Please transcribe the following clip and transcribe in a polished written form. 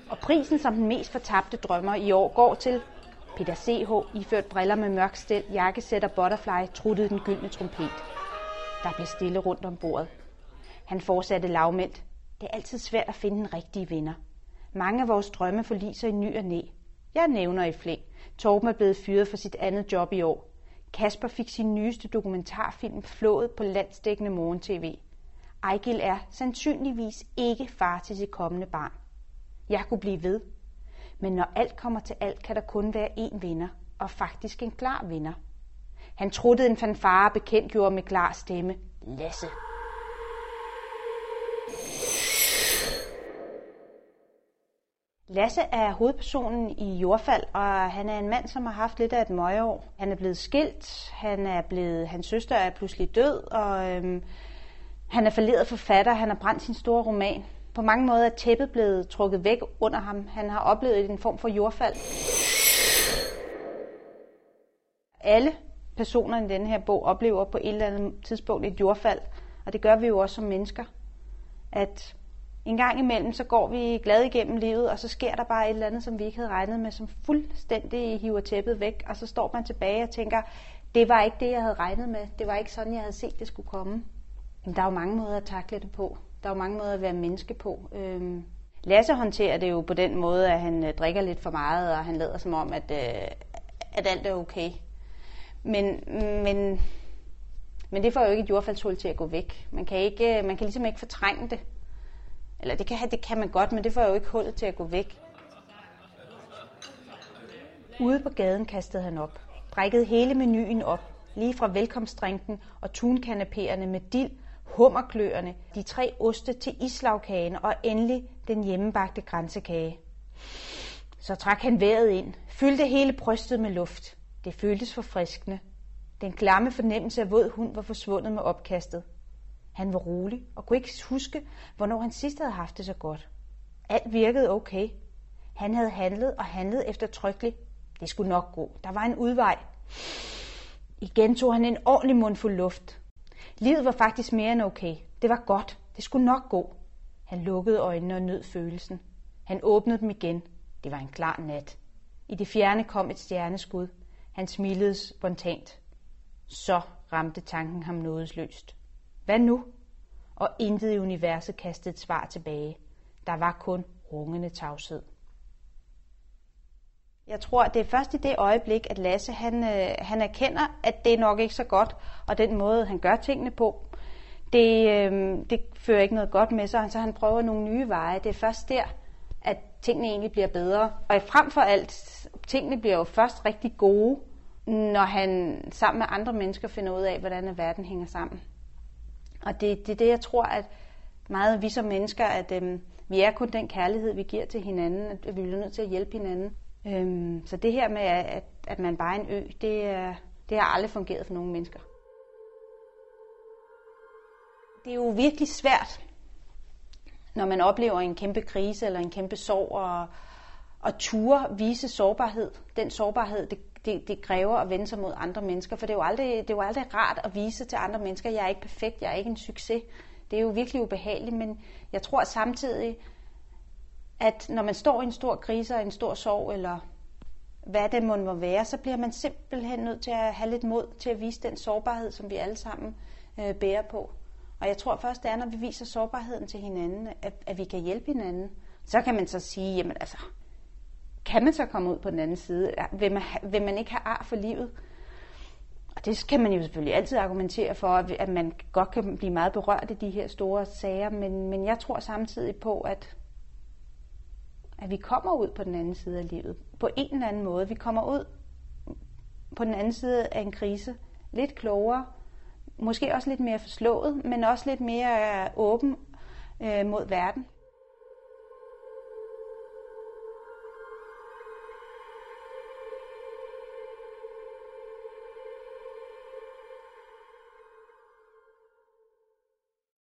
Og prisen som den mest fortabte drømmer i år går til Peter C.H. iført briller med mørk stel, jakkesæt og butterfly, truttede den gyldne trompet. Der blev stille rundt om bordet. Han fortsatte lavmældt. Det er altid svært at finde den rigtige vinder. Mange af vores drømme forliser i ny og næ. Jeg nævner i flæng. Torben er blevet fyret for sit andet job i år. Kasper fik sin nyeste dokumentarfilm flået på landsdækkende morgen-tv. Ejgil er sandsynligvis ikke far til sit kommende barn. Jeg kunne blive ved. Men når alt kommer til alt, kan der kun være én vinder, og faktisk en klar vinder. Han truttede en fanfare og bekendtgjorde med klar stemme. Lasse. Lasse er hovedpersonen i Jordfald, og han er en mand, som har haft lidt af et møgeår. Han er blevet skilt, hans søster er pludselig død, og han er falderet forfatter, han har brændt sin store roman. På mange måder er tæppet blevet trukket væk under ham. Han har oplevet en form for jordfald. Alle personer i denne her bog oplever på et eller andet tidspunkt et jordfald, og det gør vi jo også som mennesker. At en gang imellem, så går vi glade igennem livet, og så sker der bare et eller andet, som vi ikke havde regnet med, som fuldstændig hiver tæppet væk, og så står man tilbage og tænker, det var ikke det, jeg havde regnet med. Det var ikke sådan, jeg havde set, det skulle komme. Men der er jo mange måder at takle det på. Der er jo mange måder at være menneske på. Lasse håndterer det jo på den måde, at han drikker lidt for meget, og han lader som om, at alt er okay. Men det får jo ikke et jordfaldshul til at gå væk. Man kan ligesom ikke fortrænge det. Eller det kan man godt, men det får jo ikke hullet til at gå væk. Ude på gaden kastede han op. Brækkede hele menuen op. Lige fra velkomstdrinken og tunkanapéerne med dild, hummerkløerne, de 3 oste til islagkagen og endelig den hjemmebagte kransekage. Så trak han vejret ind, fyldte hele brystet med luft. Det føltes forfriskende. Den klamme fornemmelse af våd hund var forsvundet med opkastet. Han var rolig og kunne ikke huske, hvornår han sidst havde haft det så godt. Alt virkede okay. Han havde handlet eftertrykkeligt. Det skulle nok gå. Der var en udvej. Igen tog han en ordentlig mundfuld luft. Livet var faktisk mere end okay. Det var godt. Det skulle nok gå. Han lukkede øjnene og nød følelsen. Han åbnede dem igen. Det var en klar nat. I det fjerne kom et stjerneskud. Han smilede spontant. Så ramte tanken ham nådesløst. Hvad nu? Og intet i universet kastede et svar tilbage. Der var kun rungende tavshed. Jeg tror, det er først i det øjeblik, at Lasse han erkender, at det er nok ikke så godt, og den måde, han gør tingene på, det fører ikke noget godt med sig, så han prøver nogle nye veje. Det er først der, at tingene egentlig bliver bedre. Og frem for alt, tingene bliver jo først rigtig gode, når han sammen med andre mennesker finder ud af, hvordan verden hænger sammen. Og det er det, jeg tror, at meget vi som mennesker, at vi er kun den kærlighed, vi giver til hinanden, at vi bliver nødt til at hjælpe hinanden. Så det her med, at man bare er en ø, det har aldrig fungeret for nogen mennesker. Det er jo virkelig svært, når man oplever en kæmpe krise eller en kæmpe sorg, og ture vise sårbarhed. Den sårbarhed, det kræver at vende sig mod andre mennesker, for det er jo aldrig rart at vise til andre mennesker, jeg er ikke perfekt, jeg er ikke en succes. Det er jo virkelig ubehageligt, men jeg tror samtidig, at når man står i en stor krise og en stor sorg, eller hvad det må være, så bliver man simpelthen nødt til at have lidt mod til at vise den sårbarhed, som vi alle sammen bærer på. Og jeg tror først, det er, når vi viser sårbarheden til hinanden, at vi kan hjælpe hinanden. Så kan man så sige, jamen altså, kan man så komme ud på den anden side? Vil man ikke have ar for livet? Og det kan man jo selvfølgelig altid argumentere for, at man godt kan blive meget berørt i de her store sager, men jeg tror samtidig på, at vi kommer ud på den anden side af livet. På en eller anden måde. Vi kommer ud på den anden side af en krise. Lidt klogere. Måske også lidt mere forslået, men også lidt mere åben mod verden.